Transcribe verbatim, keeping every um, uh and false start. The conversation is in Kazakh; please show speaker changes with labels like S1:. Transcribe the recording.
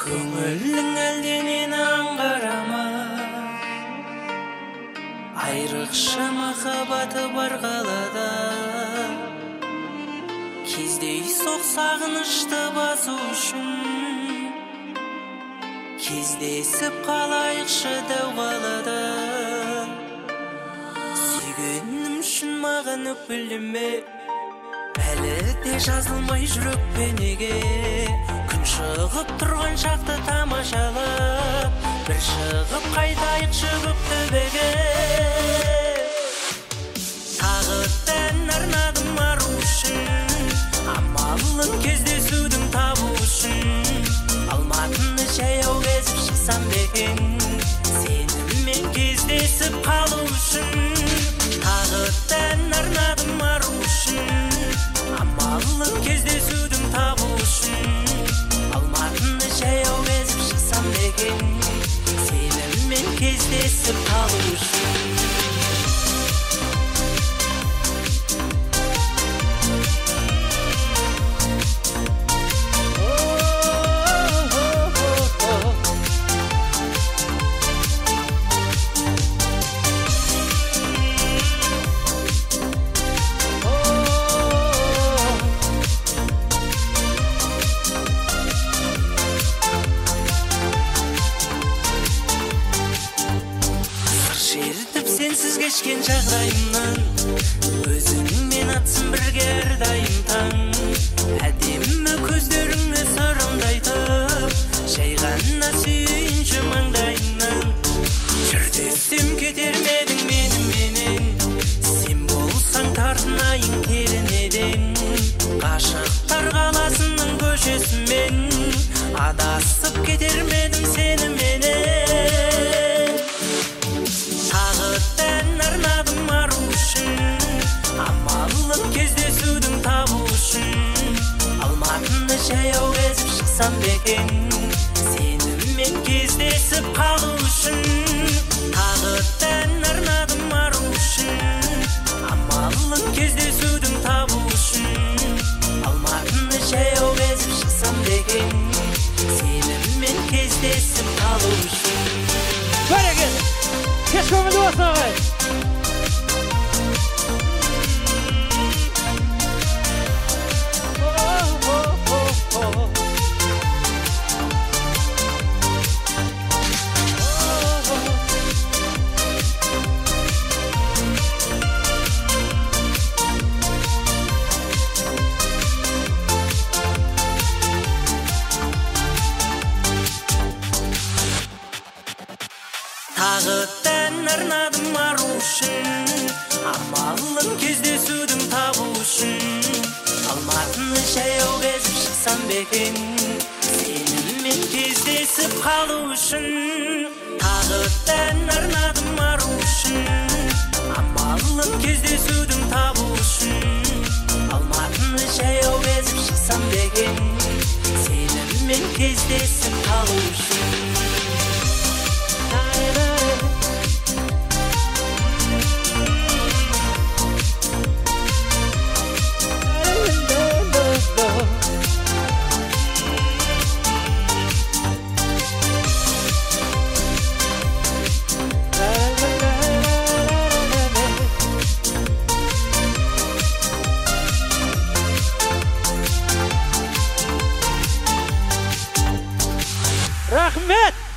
S1: Көңілің әлденен аңғарама, айрықша махаббаты бар қалада. Кездейсоқ сағынышты басу үшін, кездесіп қалайықшы дәу қалада. Сүйгенім үшін маған өкпелеме, әлі де жазылмай жүрекке неге. Күн шығып тұрған шақты тамашалап, бір шығып қайтайықшы көктөбеге. Тағы тән арнадым ару үшін, амалын кездесудің табу үшін. Алматыны жаяу кезіп шықсам бекен, сенімен кездесіп қалу үшін. Тағы тән арнадым ару үшін, амалын кездесудің табу үшін. Алматыны жаяу кезіп шықсам бекен, сенімен кездесіп қалу үшін. Сенсіз кешкен жағдайымнан, өзіңмен атсын бірге әрдайым таң. Әдемі көздеріңе сырымдайтып, жай ғана сүйінші маңдайымнан. Жүр десем кетер медің меніменен, сен болсаң тартынайын терінеден. Ғашықтар қаласының көшесімен, адасып кетер медім сеніменен. Тән арнадым ару үшін, амалын кездесудің табу үшін. Алматыны жаяу кезіп шықсам бекен, сенімен кездесіп қалу үшін. Тағы тән арнадым ару үшін, амалын кездесудің табу үшін. Алматыны жаяу кезіп шықсам бекен, сенімен кездесіп қалу үшін.
S2: Бәрекелді! Кеш көңілді болсын ағай!
S1: Тағы тән арнадым ару үшін, амалын кездесудің табу үшін. Алматыны жаяу кезіп шықсам бекен, сенімен кездесіп қалу үшін. Тағы тән арнадым ару үшін, амалын кездесудің табу үшін. Алматыны жаяу кезіп шықсам бекен, сенімен кездесіп қалу үшін.
S2: Рахмет!